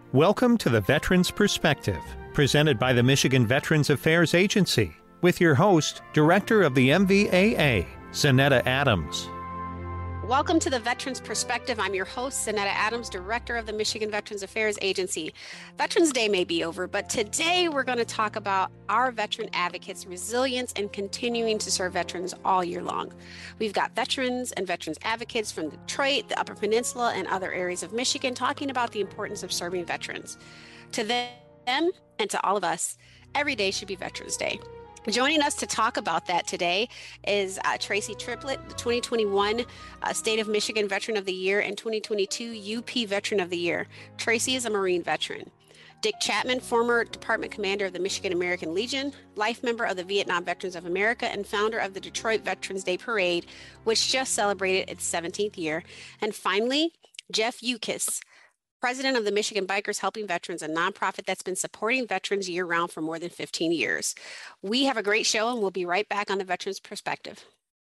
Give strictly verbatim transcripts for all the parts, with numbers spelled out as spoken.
Welcome to the Veterans Perspective, presented by the Michigan Veterans Affairs Agency, with your host, Director of the M V A A, Zanetta Adams. Welcome to the Veterans Perspective. I'm your host, Zanetta Adams, Director of the Michigan Veterans Affairs Agency. Veterans Day may be over, but today we're going to talk about our veteran advocates' resilience and continuing to serve veterans all year long. We've got veterans and veterans advocates from Detroit, the Upper Peninsula, and other areas of Michigan talking about the importance of serving veterans. To them and to all of us, every day should be Veterans Day. Joining us to talk about that today is uh, Tracy Triplett, the twenty twenty-one uh, State of Michigan Veteran of the Year and twenty twenty-two U P Veteran of the Year. Tracy is a Marine veteran. Dick Chapman, former Department Commander of the Michigan American Legion, life member of the Vietnam Veterans of America, and founder of the Detroit Veterans Day Parade, which just celebrated its seventeenth year. And finally, Jeff Ukis, President of the Michigan Bikers Helping Veterans, a nonprofit that's been supporting veterans year-round for more than fifteen years. We have a great show, and we'll be right back on the Veterans Perspective.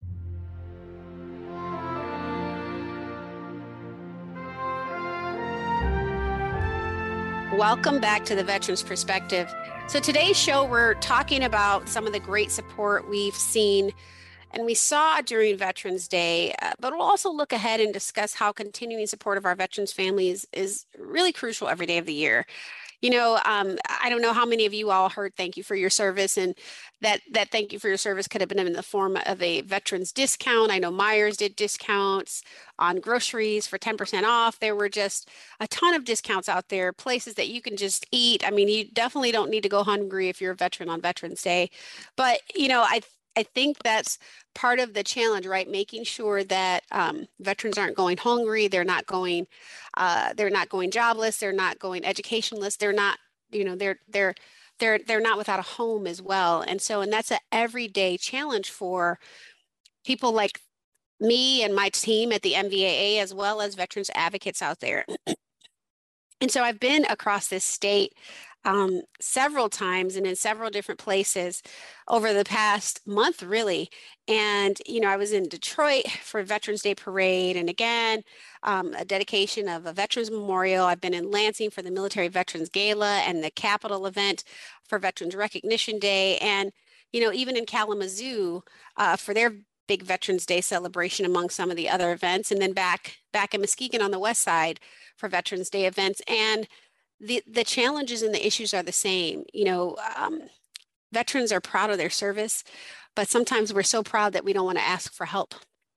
Welcome back to the Veterans Perspective. So today's show, we're talking about some of the great support we've seen and we saw during Veterans Day, uh, but we'll also look ahead and discuss how continuing support of our veterans' families is really crucial every day of the year. You know, um, I don't know how many of you all heard thank you for your service, and that that thank you for your service could have been in the form of a veterans discount. I know Myers did discounts on groceries for ten percent off. There were just a ton of discounts out there, places that you can just eat. I mean, you definitely don't need to go hungry if you're a veteran on Veterans Day. But, you know, I I think that's part of the challenge, right? Making sure that um, veterans aren't going hungry, they're not going, uh, they're not going jobless, they're not going educationless, they're not, you know, they're they're they're they're not without a home as well. And so, and that's an everyday challenge for people like me and my team at the M V A A, as well as veterans advocates out there. And so, I've been across this state Um, several times and in several different places over the past month, really. And, you know, I was in Detroit for Veterans Day Parade, and again, um, a dedication of a Veterans Memorial. I've been in Lansing for the Military Veterans Gala and the Capitol event for Veterans Recognition Day. And, you know, even in Kalamazoo uh, for their big Veterans Day celebration among some of the other events. And then back, back in Muskegon on the west side for Veterans Day events. And The, the challenges and the issues are the same. You know, um, veterans are proud of their service, but sometimes we're so proud that we don't want to ask for help.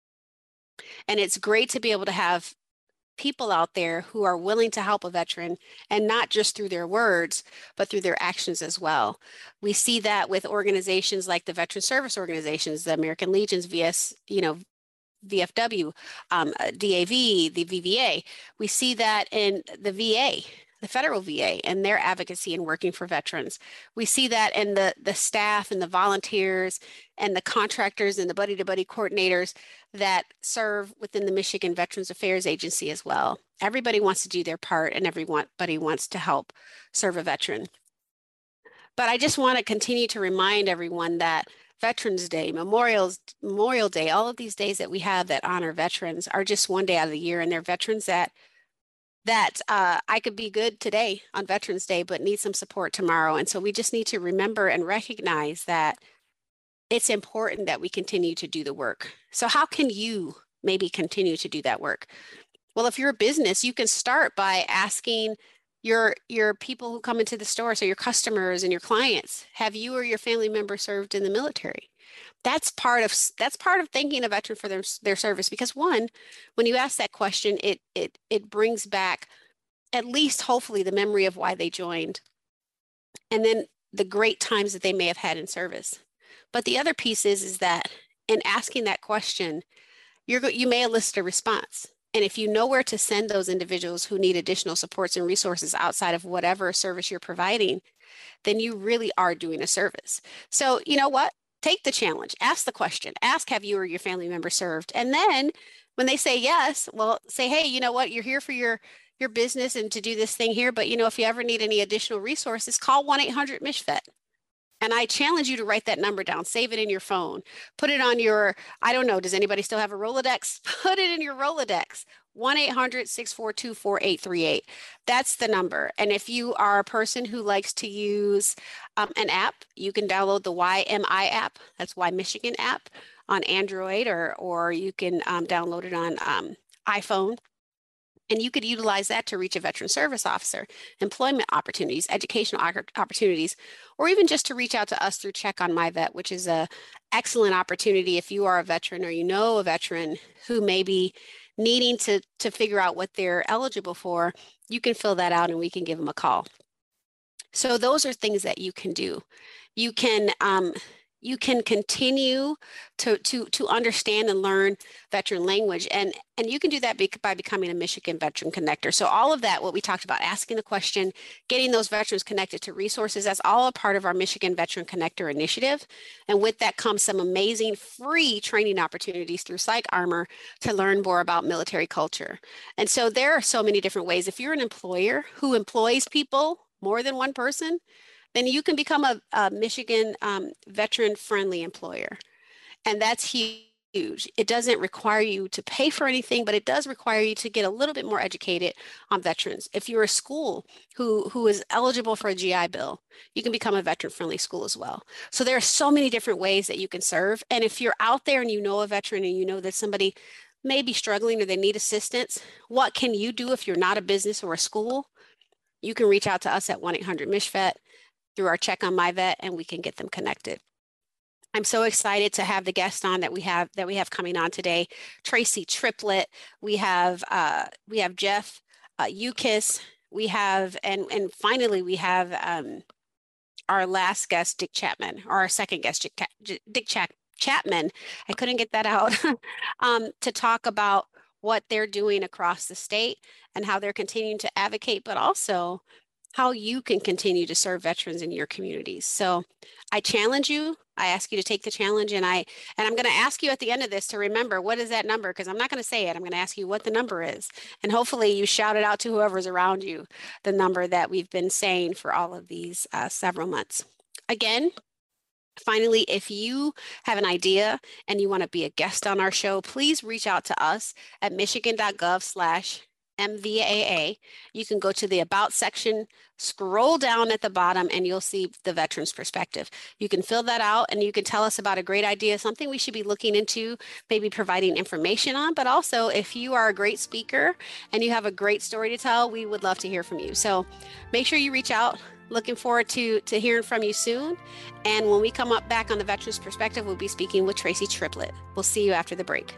And it's great to be able to have people out there who are willing to help a veteran, and not just through their words, but through their actions as well. We see that with organizations like the Veteran Service Organizations, the American Legions, V S, you know, V F W, um, D A V, the V V A. We see that in the V A, the federal V A, and their advocacy in working for veterans. We see that in the, the staff and the volunteers and the contractors and the buddy-to-buddy coordinators that serve within the Michigan Veterans Affairs Agency as well. Everybody wants to do their part, and everybody wants to help serve a veteran. But I just want to continue to remind everyone that Veterans Day, Memorials, Memorial Day, all of these days that we have that honor veterans are just one day out of the year, and they're veterans that that uh, I could be good today on Veterans Day, but need some support tomorrow. And so we just need to remember and recognize that it's important that we continue to do the work. So how can you maybe continue to do that work? Well, if you're a business, you can start by asking your, your people who come into the store, so your customers and your clients, have you or your family member served in the military? That's part of that's part of thanking a veteran for their, their service, because one, when you ask that question, it it it brings back at least hopefully the memory of why they joined, and then the great times that they may have had in service. But the other piece is is that in asking that question, you're you may elicit a response. And if you know where to send those individuals who need additional supports and resources outside of whatever service you're providing, then you really are doing a service. So you know what? Take the challenge, ask the question, ask, have you or your family member served? And then when they say yes, well, say, hey, you know what, you're here for your, your business and to do this thing here, but you know, if you ever need any additional resources, call one eight hundred M I C V E T. And I challenge you to write that number down, save it in your phone, put it on your, I don't know, does anybody still have a Rolodex? Put it in your Rolodex. one eight hundred, six four two, four eight three eight. That's the number. And if you are a person who likes to use um, an app, you can download the Y M I app. That's Y Michigan app on Android, or, or you can um, download it on um, iPhone. And you could utilize that to reach a veteran service officer, employment opportunities, educational opportunities, or even just to reach out to us through Check on My Vet, which is an excellent opportunity if you are a veteran or you know a veteran who may be needing to, to figure out what they're eligible for. You can fill that out and we can give them a call. So those are things that you can do. You can um, you can continue to, to, to understand and learn veteran language. And, and you can do that by becoming a Michigan Veteran Connector. So all of that, what we talked about, asking the question, getting those veterans connected to resources, that's all a part of our Michigan Veteran Connector initiative. And with that comes some amazing free training opportunities through Psych Armor to learn more about military culture. And so there are so many different ways. If you're an employer who employs people, more than one person, then you can become a, a Michigan um, veteran-friendly employer. And that's huge. It doesn't require you to pay for anything, but it does require you to get a little bit more educated on veterans. If you're a school who, who is eligible for a G I Bill, you can become a veteran-friendly school as well. So there are so many different ways that you can serve. And if you're out there and you know a veteran and you know that somebody may be struggling or they need assistance, what can you do if you're not a business or a school? You can reach out to us at one eight hundred M I C H V E T through our Check on My Vet, and we can get them connected. I'm so excited to have the guest on that we have that we have coming on today, Tracy Triplett. We have uh, we have Jeff uh, Ukis. We have and and finally we have um, our last guest, Dick Chapman, or our second guest, Dick, Dick Chap Chapman. I couldn't get that out um, to talk about what they're doing across the state and how they're continuing to advocate, but also how you can continue to serve veterans in your communities. So I challenge you. I ask you to take the challenge, and I and I'm going to ask you at the end of this to remember, what is that number? Because I'm not going to say it. I'm going to ask you what the number is, and hopefully you shout it out to whoever's around you, the number that we've been saying for all of these uh, several months. Again, finally, if you have an idea and you want to be a guest on our show, please reach out to us at michigan.gov slash M V A A. You can go to the About section, scroll down at the bottom, and you'll see the Veterans Perspective. You can fill that out and you can tell us about a great idea, something we should be looking into, maybe providing information on, but also if you are a great speaker and you have a great story to tell, we would love to hear from you. So make sure you reach out. Looking forward to, to hearing from you soon. And when we come up back on the Veterans Perspective, we'll be speaking with Tracy Triplett. We'll see you after the break.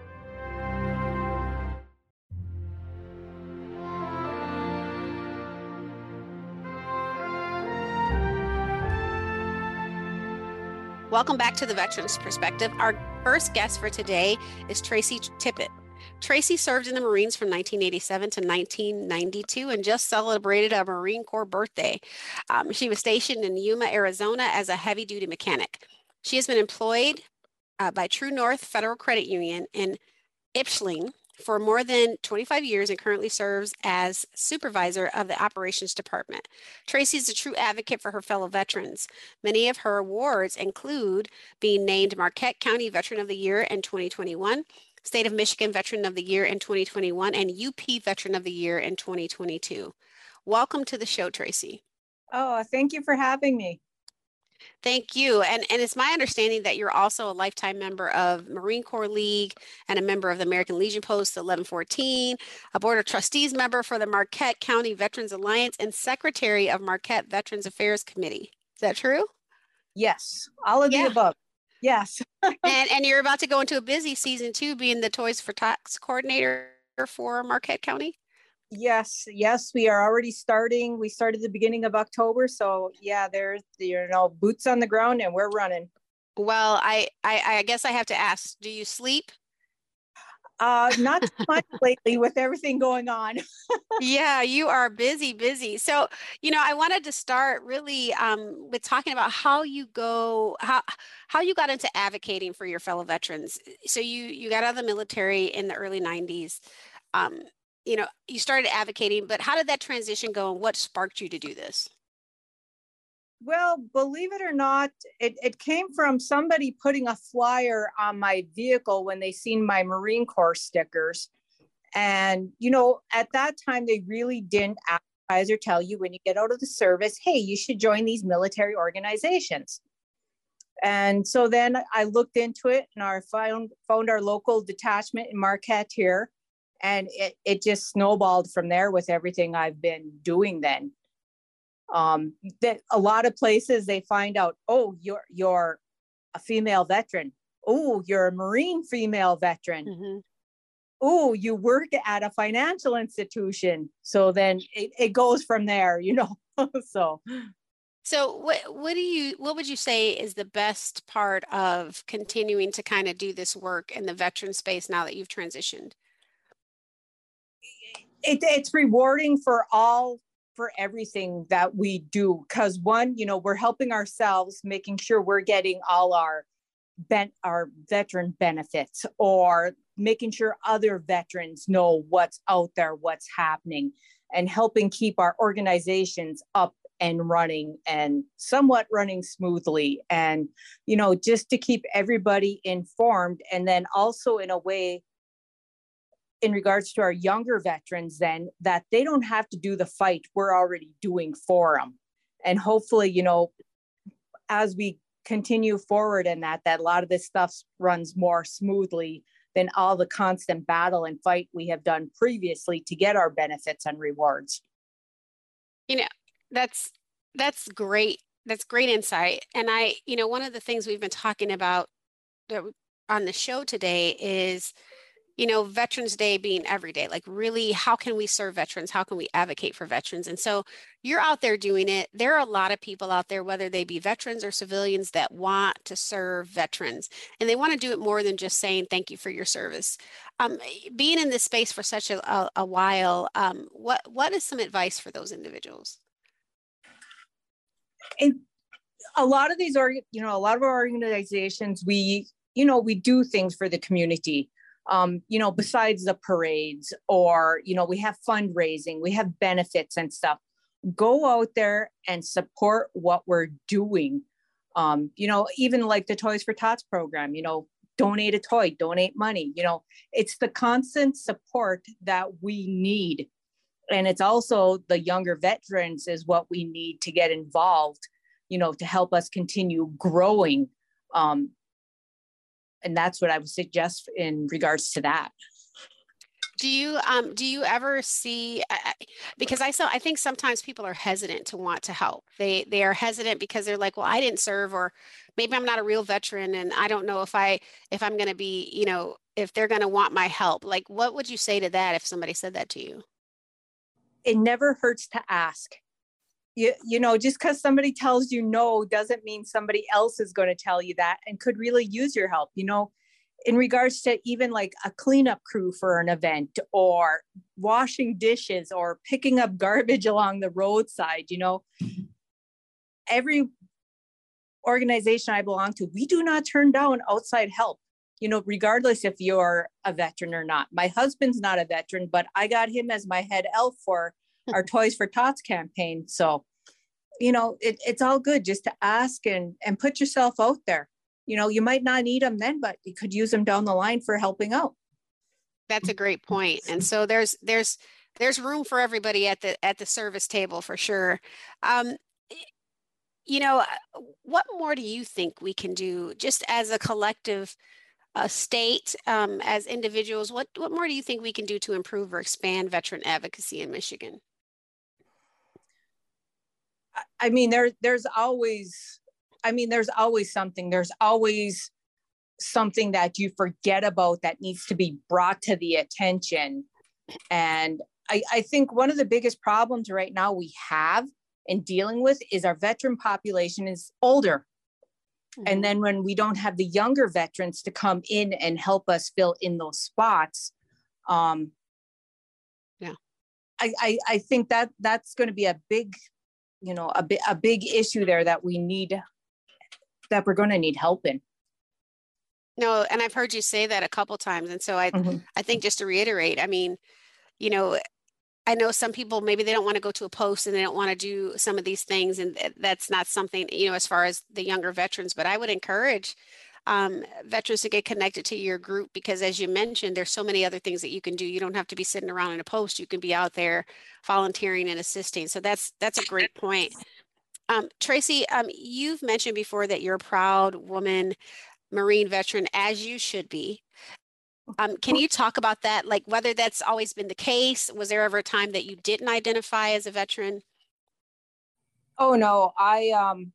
Welcome back to the Veterans Perspective. Our first guest for today is Tracy Tippett. Tracy served in the Marines from nineteen eighty-seven to nineteen ninety-two and just celebrated a Marine Corps birthday. Um, she was stationed in Yuma, Arizona as a heavy-duty mechanic. She has been employed uh, by True North Federal Credit Union in Ypsilanti for more than twenty-five years and currently serves as supervisor of the operations department. Tracy is a true advocate for her fellow veterans. Many of her awards include being named Marquette County Veteran of the Year in twenty twenty-one, State of Michigan Veteran of the Year in twenty twenty-one, and U P Veteran of the Year in twenty twenty-two. Welcome to the show, Tracy. Oh, thank you for having me. Thank you. And, and it's my understanding that you're also a lifetime member of Marine Corps League and a member of the American Legion Post eleven fourteen, a Board of Trustees member for the Marquette County Veterans Alliance, and Secretary of Marquette Veterans Affairs Committee. Is that true? Yes, all of yeah. the above. Yes. and, and you're about to go into a busy season too, being the Toys for Tots coordinator for Marquette County. Yes, yes, we are already starting. We started the beginning of October. So yeah, there's, you know, boots on the ground and we're running. Well, I, I, I guess I have to ask, do you sleep? Uh, not too much lately with everything going on. Yeah, you are busy, busy. So, you know, I wanted to start really um, with talking about how you go, how how you got into advocating for your fellow veterans. So you you got out of the military in the early nineties. Um, you know, you started advocating, but how did that transition go and what sparked you to do this? Well, believe it or not, it, it came from somebody putting a flyer on my vehicle when they seen my Marine Corps stickers. And, you know, at that time, they really didn't advertise or tell you when you get out of the service, hey, you should join these military organizations. And so then I looked into it and I found, found our local detachment in Marquette here. And it, it just snowballed from there with everything I've been doing then. Um, that a lot of places they find out, oh, you're, you're a female veteran. Oh, you're a Marine female veteran. Mm-hmm. Oh, you work at a financial institution. So then it, it goes from there, you know, so. So what, what do you, what would you say is the best part of continuing to kind of do this work in the veteran space now that you've transitioned? It, it's rewarding for all, for everything that we do. Cause one, you know, we're helping ourselves, making sure we're getting all our, ben, our veteran benefits, or making sure other veterans know what's out there, what's happening, and helping keep our organizations up and running and somewhat running smoothly. And, you know, just to keep everybody informed. And then also in a way, in regards to our younger veterans, then that they don't have to do the fight we're already doing for them. And hopefully, you know, as we continue forward in that, that a lot of this stuff runs more smoothly than all the constant battle and fight we have done previously to get our benefits and rewards. You know, that's, that's great. That's great insight. And I, you know, one of the things we've been talking about on the show today is, you know, Veterans Day being every day, like really, how can we serve veterans? How can we advocate for veterans? And so you're out there doing it. There are a lot of people out there, whether they be veterans or civilians, that want to serve veterans, and they want to do it more than just saying, thank you for your service. Um, being in this space for such a, a, a while, um, what, what is some advice for those individuals? And a lot of these are, you know, a lot of our organizations, we, you know, we do things for the community. Um, you know, besides the parades, or, you know, we have fundraising, we have benefits and stuff. Go out there and support what we're doing. Um, you know, even like the Toys for Tots program, you know, donate a toy, donate money, you know, it's the constant support that we need. And it's also the younger veterans is what we need to get involved, you know, to help us continue growing. Um, And that's what I would suggest in regards to that. Do you um do you ever see, uh, because I saw I think sometimes people are hesitant to want to help. They they are hesitant because they're like, well, I didn't serve, or maybe I'm not a real veteran and I don't know if I if I'm going to be, you know, if they're going to want my help. Like, what would you say to that if somebody said that to you? It never hurts to ask. You, you know, just because somebody tells you no doesn't mean somebody else is going to tell you that and could really use your help. You know, in regards to even like a cleanup crew for an event, or washing dishes, or picking up garbage along the roadside, you know, every organization I belong to, we do not turn down outside help, you know, regardless if you're a veteran or not. My husband's not a veteran, but I got him as my head elf for our Toys for Tots campaign. So, you know, it, it's all good just to ask and, and put yourself out there. You know, you might not need them then, but you could use them down the line for helping out. That's a great point. And so there's, there's, there's room for everybody at the, at the service table for sure. Um, you know, what more do you think we can do just as a collective uh, state, um, as individuals? What, what more do you think we can do to improve or expand veteran advocacy in Michigan? I mean, there, there's always, I mean, there's always something, there's always something that you forget about that needs to be brought to the attention. And I, I think one of the biggest problems right now we have in dealing with is our veteran population is older. Mm-hmm. And then when we don't have the younger veterans to come in and help us fill in those spots, um, yeah, I, I, I think that that's going to be a big, you know, a, bi- a big issue there that we need, that we're going to need help in. No, and I've heard you say that a couple times. And so I, mm-hmm. I think just to reiterate, I mean, you know, I know some people, maybe they don't want to go to a post and they don't want to do some of these things. And that's not something, you know, as far as the younger veterans, but I would encourage um, veterans to get connected to your group, because as you mentioned, there's so many other things that you can do. You don't have to be sitting around in a post. You can be out there volunteering and assisting. So that's that's a great point. Um, Tracy, um, you've mentioned before that you're a proud woman, Marine veteran, as you should be. Um, can you talk about that? Like whether that's always been the case? Was there ever a time that you didn't identify as a veteran? Oh no, I um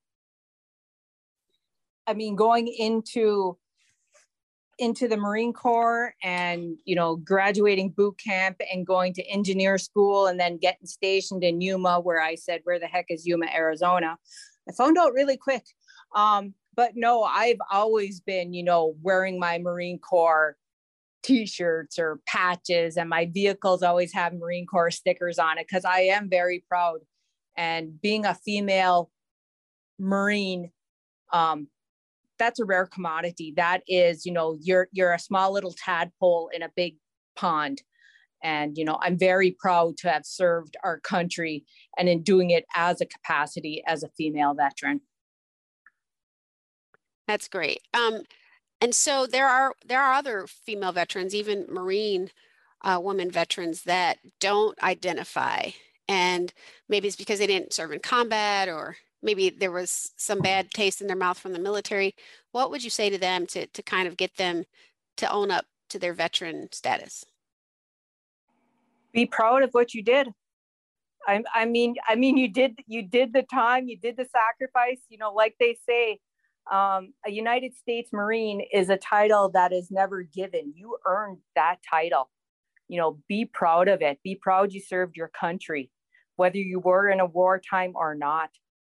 I mean going into into the Marine Corps and, you know, graduating boot camp and going to engineer school and then getting stationed in Yuma, where I said, where the heck is Yuma, Arizona? I found out really quick. Um, but no, I've always been, you know, wearing my Marine Corps t-shirts or patches, and my vehicles always have Marine Corps stickers on it because I am very proud. And being a female Marine, um, that's a rare commodity. That is, you know, you're you're a small little tadpole in a big pond. And, you know, I'm very proud to have served our country, and in doing it as a capacity as a female veteran. That's great. Um, and so there are there are other female veterans, even Marine uh, women veterans, that don't identify. And maybe it's because they didn't serve in combat, or maybe there was some bad taste in their mouth from the military. What would you say to them to, to kind of get them to own up to their veteran status? Be proud of what you did. I, I mean, I mean, you did, you did the time, you did the sacrifice, you know, like they say, um, a United States Marine is a title that is never given. You earned that title. You know, be proud of it. Be proud you served your country, whether you were in a wartime or not.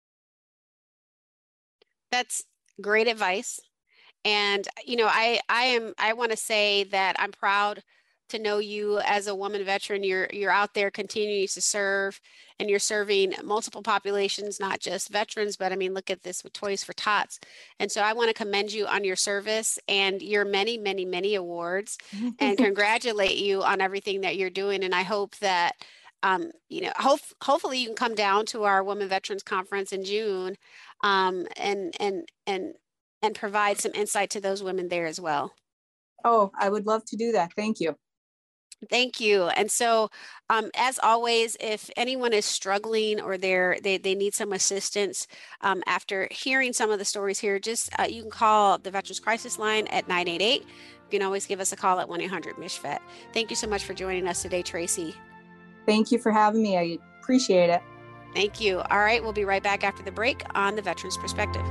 That's great advice. And, you know, I, I am, I want to say that I'm proud to know you as a woman veteran. You're, you're out there continuing to serve, and you're serving multiple populations, not just veterans, but I mean, look at this with Toys for Tots. And so I want to commend you on your service and your many, many, many awards, and congratulate you on everything that you're doing. And I hope that, um, you know, hope, hopefully you can come down to our Women Veterans Conference in June, um, and, and, and, and provide some insight to those women there as well. Oh, I would love to do that. Thank you. Thank you. And so, um, as always, if anyone is struggling or they're, they they need some assistance, um, after hearing some of the stories here, just uh, you can call the Veterans Crisis Line at nine eight eight. You can always give us a call at one eight hundred M I S H V E T. Thank you so much for joining us today, Tracy. Thank you for having me. I appreciate it. Thank you. All right, we'll be right back after the break on the Veterans Perspective.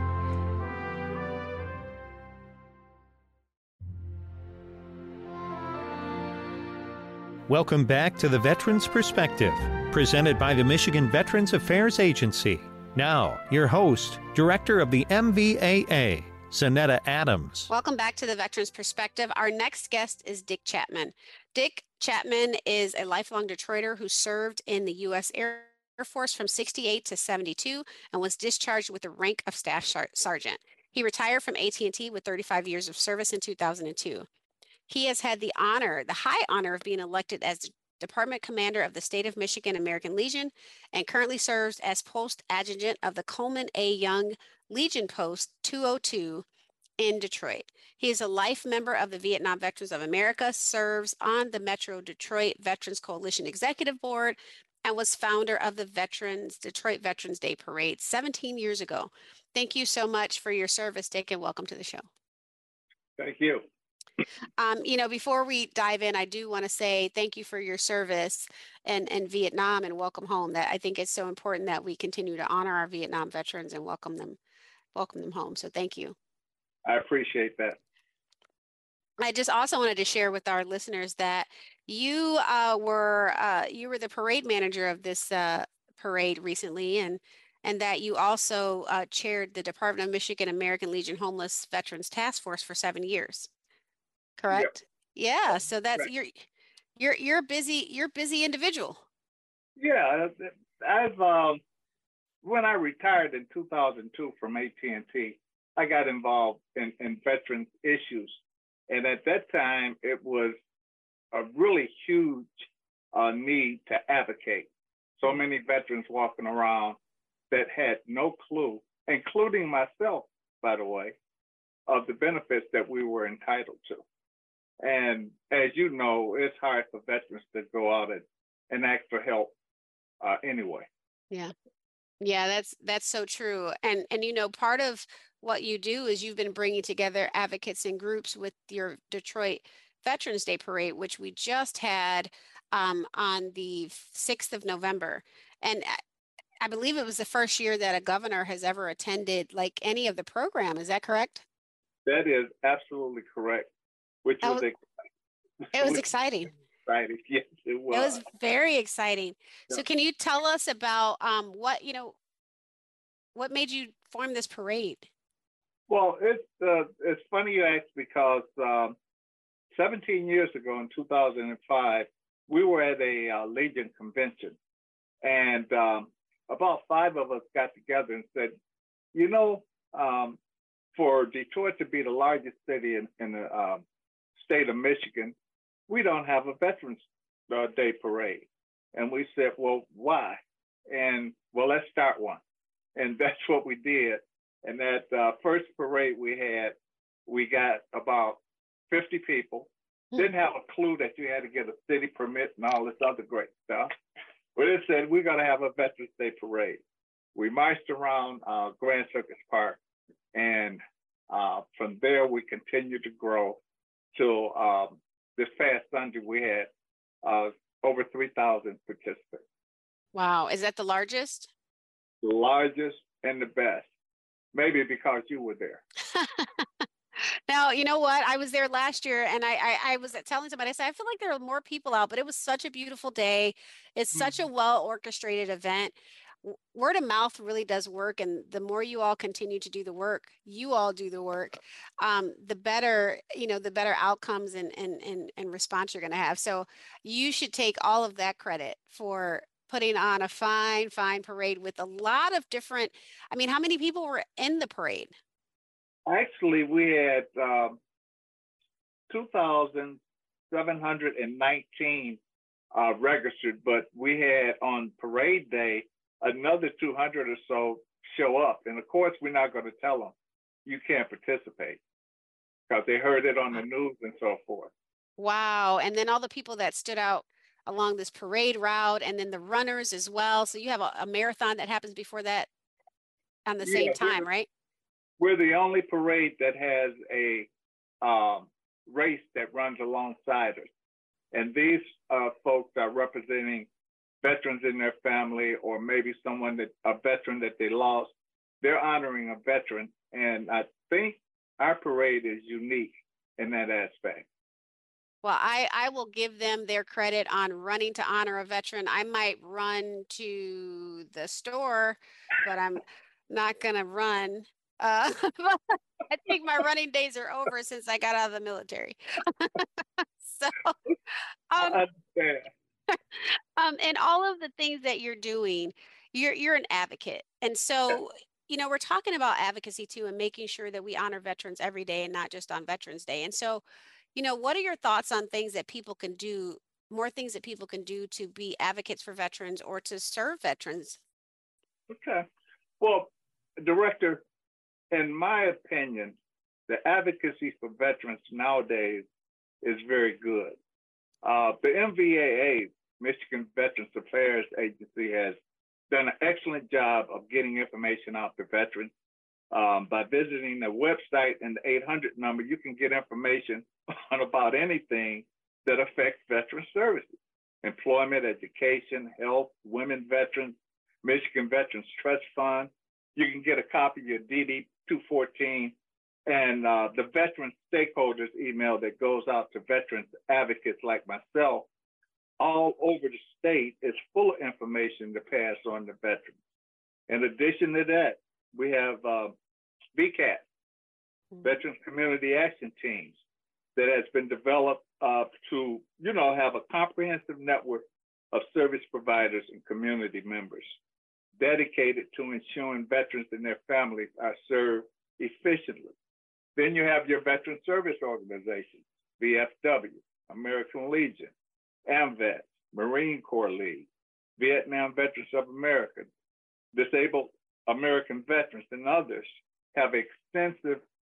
Welcome back to the Veterans Perspective, presented by the Michigan Veterans Affairs Agency. Now, your host, Director of the M V A A, Zanetta Adams. Welcome back to the Veterans Perspective. Our next guest is Dick Chapman. Dick Chapman is a lifelong Detroiter who served in the U S Air Force from sixty-eight to seventy-two and was discharged with the rank of Staff Sergeant. He retired from A T and T with thirty-five years of service in two thousand two. He has had the honor, the high honor of being elected as Department Commander of the State of Michigan American Legion, and currently serves as Post Adjutant of the Coleman A. Young Legion Post two oh two in Detroit. He is a life member of the Vietnam Veterans of America, serves on the Metro Detroit Veterans Coalition Executive Board, and was founder of the Veterans Detroit Veterans Day Parade seventeen years ago. Thank you so much for your service, Dick, and welcome to the show. Thank you. Um, you know, before we dive in, I do want to say thank you for your service in, in Vietnam, and welcome home. That I think it's so important that we continue to honor our Vietnam veterans and welcome them, welcome them home. So thank you. I appreciate that. I just also wanted to share with our listeners that you uh, were uh, you were the parade manager of this uh, parade recently, and and that you also uh, chaired the Department of Michigan American Legion Homeless Veterans Task Force for seven years. Correct? Yep. Yeah. So that's right. you're you're you're busy. You're a busy individual. Yeah, I've um, when I retired in two thousand two from A T and T, I got involved in, in veterans issues, and at that time it was a really huge uh, need to advocate. So many veterans walking around that had no clue, including myself, by the way, of the benefits that we were entitled to. And as you know, it's hard for veterans to go out and, and ask for help uh, anyway. Yeah. Yeah, that's that's so true. And and you know, part of what you do is you've been bringing together advocates and groups with your Detroit Veterans Day Parade, which we just had um, on the sixth of November. And I believe it was the first year that a governor has ever attended like any of the program. Is that correct? That is absolutely correct. Which That was, was exciting. It was exciting. Exciting. Yes, it was. It was very exciting. Yeah. So can you tell us about um, what, you know, what made you form this parade? Well, it's uh, it's funny you ask because um, seventeen years ago in two thousand five, we were at a uh, Legion convention, and um, about five of us got together and said, you know, um, for Detroit to be the largest city in, in the um, state of Michigan, we don't have a Veterans uh, Day parade. And we said, well, why? And well, let's start one. And that's what we did. And that uh, first parade we had, we got about fifty people. Didn't have a clue that you had to get a city permit and all this other great stuff. But it said, we're going to have a Veterans Day parade. We marched around uh, Grand Circus Park. And uh, from there, we continued to grow till um, this past Sunday, we had uh, over three thousand participants. Wow. Is that the largest? The largest and the best. Maybe because you were there. Now, you know what? I was there last year and I, I, I was telling somebody, I said, I feel like there are more people out, but it was such a beautiful day. It's mm-hmm. such a well orchestrated event. Word of mouth really does work. And the more you all continue to do the work, you all do the work, um, the better, you know, the better outcomes and, and, and, and response you're going to have. So you should take all of that credit for putting on a fine, fine parade with a lot of different, I mean, how many people were in the parade? Actually, we had um, two thousand seven hundred nineteen uh, registered, but we had on parade day, another two hundred or so show up. And of course, we're not going to tell them you can't participate because they heard it on the news and so forth. Wow. And then all the people that stood out along this parade route and then the runners as well. So you have a, a marathon that happens before that on the yeah, same time, right? We're the only parade that has a um, race that runs alongside us. And these uh, folks are representing veterans in their family, or maybe someone that a veteran that they lost. They're honoring a veteran. And I think our parade is unique in that aspect. Well, I, I will give them their credit on running to honor a veteran. I might run to the store, but I'm not going to run. Uh, I think my running days are over since I got out of the military. So, um, um, and all of the things that you're doing, you're you're an advocate, and so you know we're talking about advocacy too, and making sure that we honor veterans every day, and not just on Veterans Day. And so, you know, what are your thoughts on things that people can do, more things that people can do to be advocates for veterans or to serve veterans? Okay, well, Director, in my opinion, the advocacy for veterans nowadays is very good. Uh, the M V A A, Michigan Veterans Affairs Agency, has done an excellent job of getting information out to veterans. Um, by visiting the website and the eight hundred number, you can get information on about anything that affects veteran services: employment, education, health, women veterans, Michigan Veterans Trust Fund. You can get a copy of your D D two fourteen and uh, the veteran stakeholders email that goes out to veterans advocates like myself all over the state is full of information to pass on to veterans. In addition to that, we have uh, V CAT, mm-hmm. Veterans Community Action Teams, that has been developed uh, to, you know, have a comprehensive network of service providers and community members dedicated to ensuring veterans and their families are served efficiently. Then you have your veteran service organizations, V F W, American Legion, AMVETS, Marine Corps League, Vietnam Veterans of America, Disabled American Veterans, and others have extensive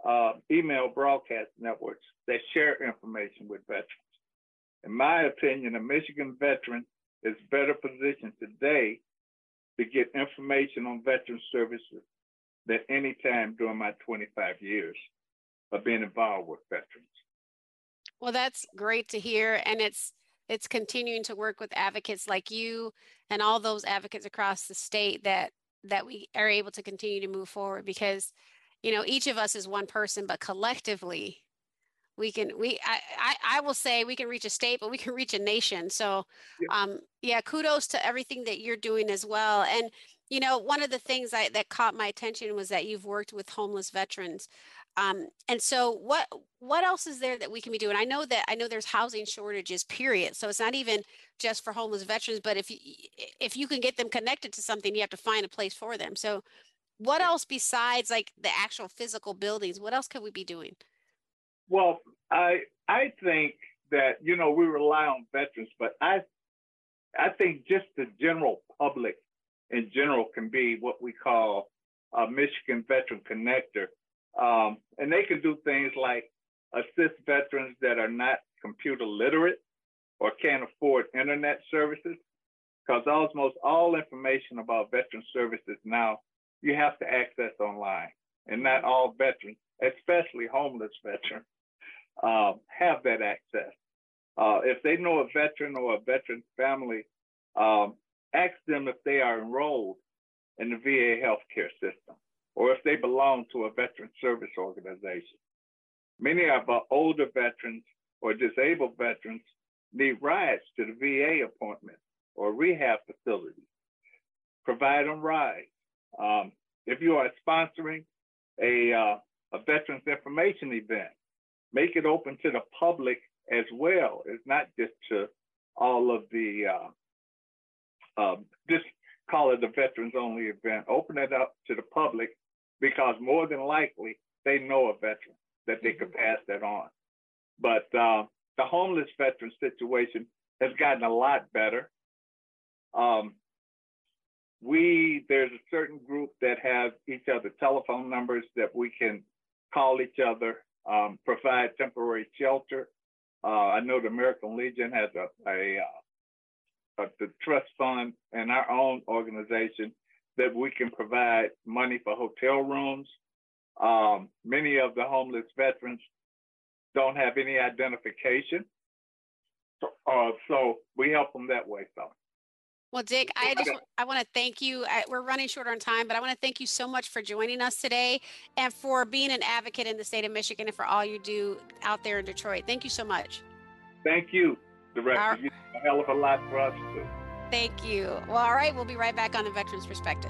uh, email broadcast networks that share information with veterans. In my opinion, a Michigan veteran is better positioned today to get information on veteran services than any time during my twenty-five years of being involved with veterans. Well, that's great to hear. And it's it's continuing to work with advocates like you and all those advocates across the state that that we are able to continue to move forward, because, you know, each of us is one person, but collectively we can, we, I, I, I will say we can reach a state, but we can reach a nation. So, Yeah. um, yeah, kudos to everything that you're doing as well. And, you know, one of the things I, that caught my attention was that you've worked with homeless veterans. Um, and so what, what else is there that we can be doing? I know that, I know there's housing shortages, period. So it's not even just for homeless veterans, but if you, if you can get them connected to something, you have to find a place for them. So what else besides like the actual physical buildings, what else could we be doing? Well, I I think that, you know, we rely on veterans, but I I think just the general public in general can be what we call a Michigan Veteran Connector. Um, and they can do things like assist veterans that are not computer literate or can't afford internet services, because almost all information about veteran services now you have to access online, and not all veterans, especially homeless veterans, uh, have that access. Uh, if they know a veteran or a veteran family, um, ask them if they are enrolled in the V A healthcare system, or if they belong to a veteran service organization. Many of our older veterans or disabled veterans need rides to the V A appointments or rehab facilities. Provide them rides. Um, if you are sponsoring a, uh, a veterans information event, make it open to the public as well. It's not just to all of the, uh, uh, just call it a veterans only event. Open it up to the public, because more than likely they know a veteran that they could pass that on. But uh, the homeless veteran situation has gotten a lot better. Um, we, there's a certain group that have each other telephone numbers that we can call each other, um, provide temporary shelter. Uh, I know the American Legion has a, a, uh, a the trust fund in our own organization that we can provide money for hotel rooms. Um, many of the homeless veterans don't have any identification. So, uh, so we help them that way. So. Well, Dick, I just I want to thank you. I, we're running short on time, but I want to thank you so much for joining us today and for being an advocate in the state of Michigan and for all you do out there in Detroit. Thank you so much. Thank you, Director. Our, you did a hell of a lot for us too. Thank you. Well, all right, we'll be right back on the Veterans Perspective.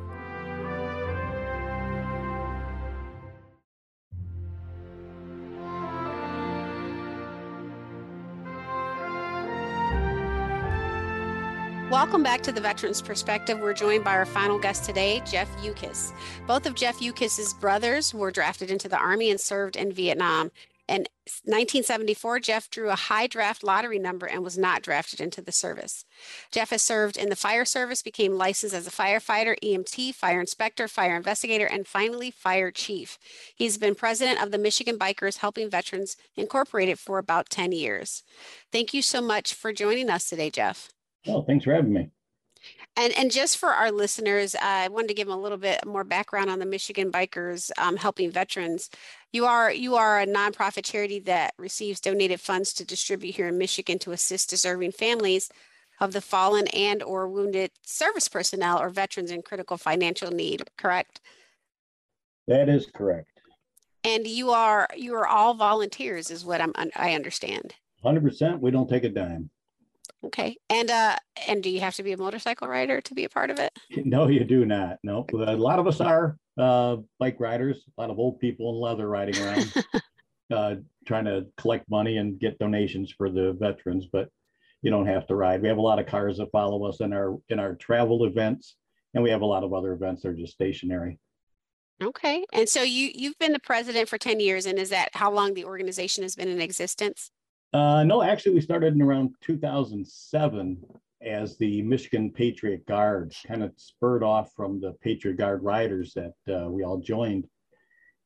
Welcome back to the Veterans Perspective. We're joined by our final guest today, Jeff Ukis. Both of Jeff Ukis's brothers were drafted into the Army and served in Vietnam. In nineteen seventy-four, Jeff drew a high draft lottery number and was not drafted into the service. Jeff has served in the fire service, became licensed as a firefighter, E M T, fire inspector, fire investigator, and finally, fire chief. He's been president of the Michigan Bikers Helping Veterans Incorporated for about ten years. Thank you so much for joining us today, Jeff. Oh, thanks for having me. And and just for our listeners, uh, I wanted to give them a little bit more background on the Michigan Bikers um, Helping Veterans. You are you are a nonprofit charity that receives donated funds to distribute here in Michigan to assist deserving families of the fallen and or wounded service personnel or veterans in critical financial need. Correct? That is correct. And you are you are all volunteers, is what I'm I understand. one hundred percent. We don't take a dime. Okay. And uh, and do you have to be a motorcycle rider to be a part of it? No, you do not. No, a lot of us are uh, bike riders, a lot of old people in leather riding around, uh, trying to collect money and get donations for the veterans, but you don't have to ride. We have a lot of cars that follow us in our in our travel events, and we have a lot of other events that are just stationary. Okay. And so you, you've been the president for ten years, and is that how long the organization has been in existence? Uh, no, actually, we started in around two thousand seven as the Michigan Patriot Guard, kind of spurred off from the Patriot Guard riders that uh, we all joined.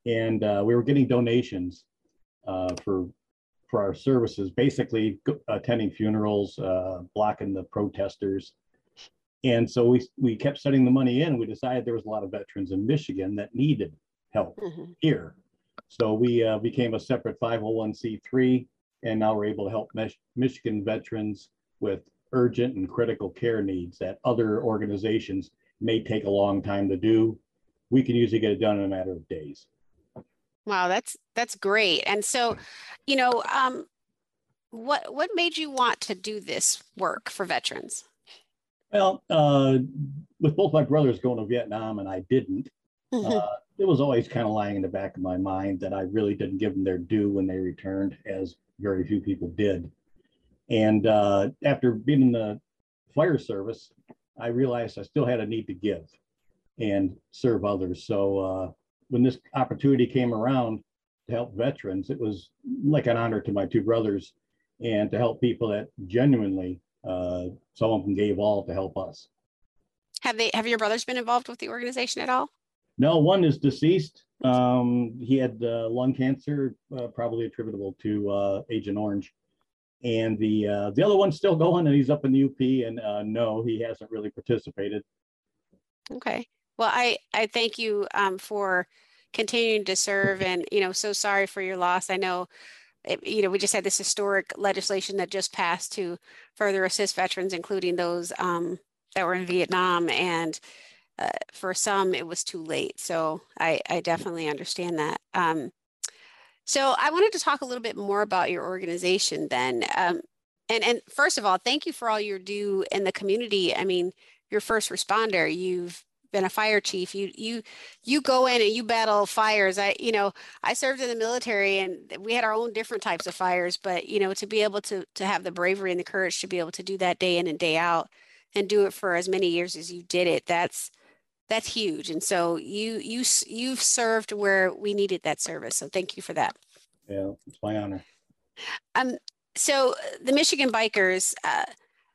and uh, we were getting donations uh, for for our services, basically attending funerals, uh, blocking the protesters. And so we, we kept sending the money in. We decided there was a lot of veterans in Michigan that needed help mm-hmm. here. So we uh, became a separate five oh one c three, and now we're able to help Mich- Michigan veterans with urgent and critical care needs that other organizations may take a long time to do. We can usually get it done in a matter of days. Wow, that's that's great. And so, you know, um, what what made you want to do this work for veterans? Well, uh, with both my brothers going to Vietnam and I didn't, mm-hmm. uh, it was always kind of lying in the back of my mind that I really didn't give them their due when they returned, as very few people did. And uh, after being in the fire service, I realized I still had a need to give and serve others. So uh, when this opportunity came around to help veterans, it was like an honor to my two brothers and to help people that genuinely, uh, some of them gave all to help us. Have they, have your brothers been involved with the organization at all? No, one is deceased. Um, he had uh, lung cancer, uh, probably attributable to uh, Agent Orange. And the uh, the other one's still going, and he's up in the U P, and uh, no, he hasn't really participated. Okay. Well, I, I thank you um, for continuing to serve, and, you know, so sorry for your loss. I know, it, you know, we just had this historic legislation that just passed to further assist veterans, including those um, that were in Vietnam. And uh, for some, it was too late. So I, I definitely understand that. Um, so I wanted to talk a little bit more about your organization then. Um, and, and first of all, thank you for all you do in the community. I mean, you're first responder. You've been a fire chief. You you you go in and you battle fires. I you know I served in the military, and we had our own different types of fires. But you know to be able to to have the bravery and the courage to be able to do that day in and day out, and do it for as many years as you did it, that's that's huge. And so you you you've served where we needed that service. So thank you for that. Yeah, it's my honor. Um. So the Michigan Bikers, uh,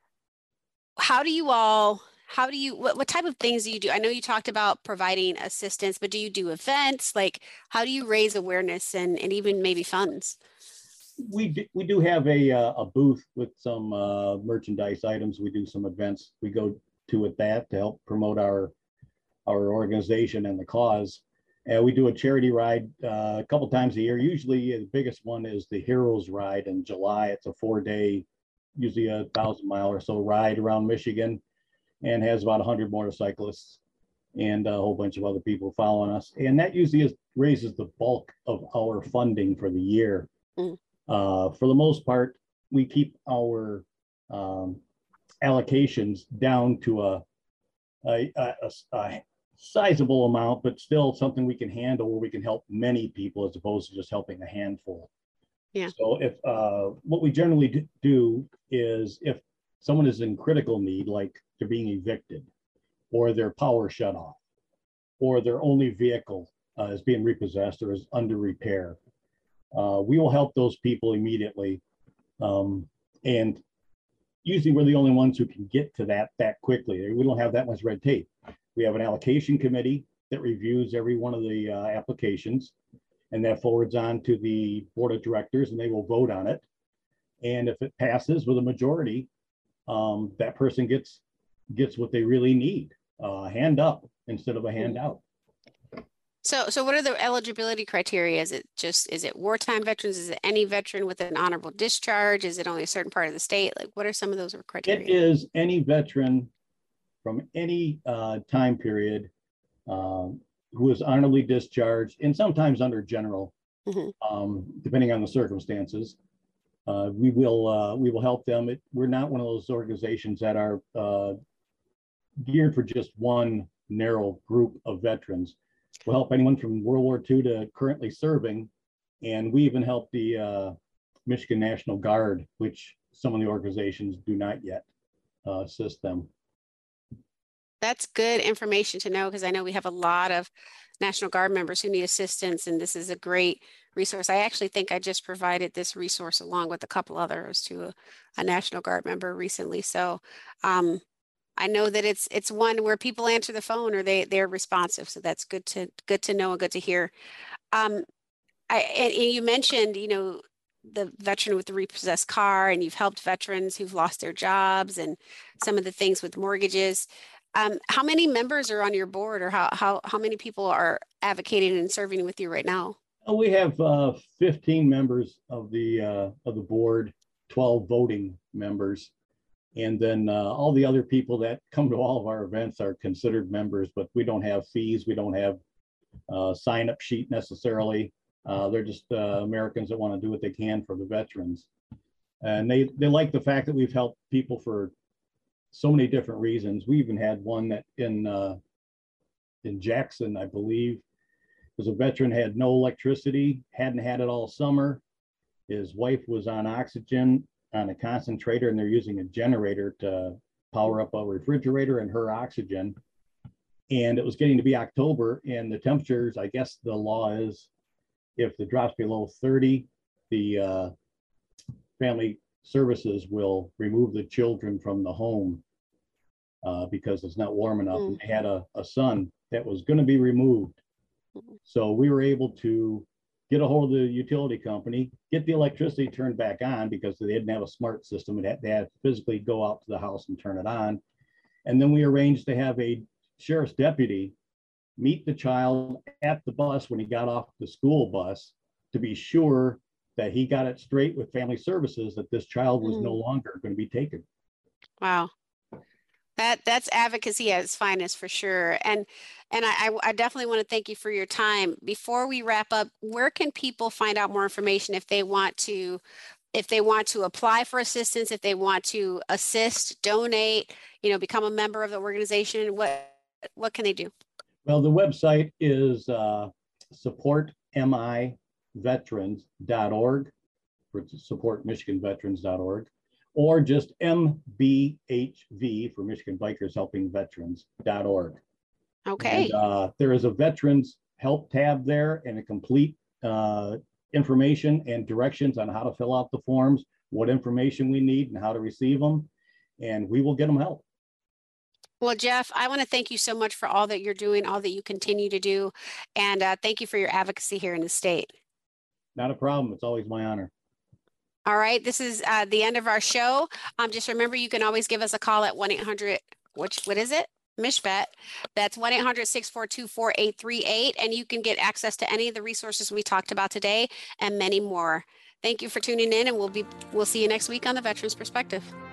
how do you all? How do you, what, what type of things do you do? I know you talked about providing assistance, but do you do events? Like, how do you raise awareness and, and even maybe funds? We do, we do have a, uh, a booth with some uh, merchandise items. We do some events. We go to with that to help promote our, our organization and the cause. And we do a charity ride uh, a couple times a year. Usually the biggest one is the Heroes Ride in July. It's a four day, usually a thousand mile or so ride around Michigan, and has about one hundred motorcyclists and a whole bunch of other people following us. And that usually is, raises the bulk of our funding for the year. Mm. Uh, for the most part, we keep our um, allocations down to a, a, a, a sizable amount, but still something we can handle where we can help many people as opposed to just helping a handful. Yeah. So if uh, what we generally do is if someone is in critical need, like they're being evicted, or their power shut off, or their only vehicle uh, is being repossessed or is under repair, uh, we will help those people immediately. Um, and usually we're the only ones who can get to that that quickly. We don't have that much red tape. We have an allocation committee that reviews every one of the uh, applications, and that forwards on to the board of directors, and they will vote on it. And if it passes with a majority, um, that person gets gets what they really need, uh, hand up instead of a handout. So, so what are the eligibility criteria? Is it just, is it wartime veterans? Is it any veteran with an honorable discharge? Is it only a certain part of the state? Like, what are some of those criteria? It is any veteran from any uh, time period um, who is honorably discharged, and sometimes under general, mm-hmm. um, depending on the circumstances. Uh, we will uh, we will help them. It, we're not one of those organizations that are uh, geared for just one narrow group of veterans. We'll help anyone from World War Two to currently serving, and we even help the uh, Michigan National Guard, which some of the organizations do not yet uh, assist them. That's good information to know, because I know we have a lot of National Guard members who need assistance, and this is a great resource. I actually think I just provided this resource along with a couple others to a, a National Guard member recently. So um, I know that it's it's one where people answer the phone or they they're responsive. So that's good to good to know and good to hear. Um, I, and, and you mentioned, you know, the veteran with the repossessed car, and you've helped veterans who've lost their jobs and some of the things with mortgages. Um, how many members are on your board, or how, how, how many people are advocating and serving with you right now? We have uh, fifteen members of the uh, of the board, twelve voting members, and then uh, all the other people that come to all of our events are considered members, but we don't have fees. We don't have a sign-up sheet necessarily. Uh, they're just uh, Americans that want to do what they can for the veterans. And they, they like the fact that we've helped people for so many different reasons. We even had one that in, uh, in Jackson, I believe, was a veteran, had no electricity, hadn't had it all summer. His wife was on oxygen on a concentrator, and they're using a generator to power up a refrigerator and her oxygen. And it was getting to be October, and the temperatures, I guess the law is, if it drops below thirty, the uh, family services will remove the children from the home uh, because it's not warm enough. Mm. And they had a, a son that was going to be removed. Mm. So we were able to get a hold of the utility company, get the electricity turned back on because they didn't have a smart system. It had, they had to physically go out to the house and turn it on. And then we arranged to have a sheriff's deputy meet the child at the bus when he got off the school bus to be sure that he got it straight with family services that this child was mm. no longer going to be taken. Wow. That that's advocacy at its finest for sure. And and I, I definitely want to thank you for your time. Before we wrap up, where can people find out more information if they want to if they want to apply for assistance, if they want to assist, donate, you know, become a member of the organization? What what can they do? Well, the website is uh, support m i veterans dot org, for support michigan veterans dot org, or just M B H V for Michigan Bikers Helping Veterans dot org. Okay. And, uh, there is a Veterans Help tab there, and a complete uh, information and directions on how to fill out the forms, what information we need, and how to receive them, and we will get them help. Well, Jeff, I want to thank you so much for all that you're doing, all that you continue to do, and uh, thank you for your advocacy here in the state. Not a problem. It's always my honor. All right. This is uh, the end of our show. Um, just remember, you can always give us a call at one eight hundred, which, what is it? MishVet. That's one eight hundred, six four two, four eight three eight, and you can get access to any of the resources we talked about today and many more. Thank you for tuning in, and we'll be we'll see you next week on The Veterans Perspective.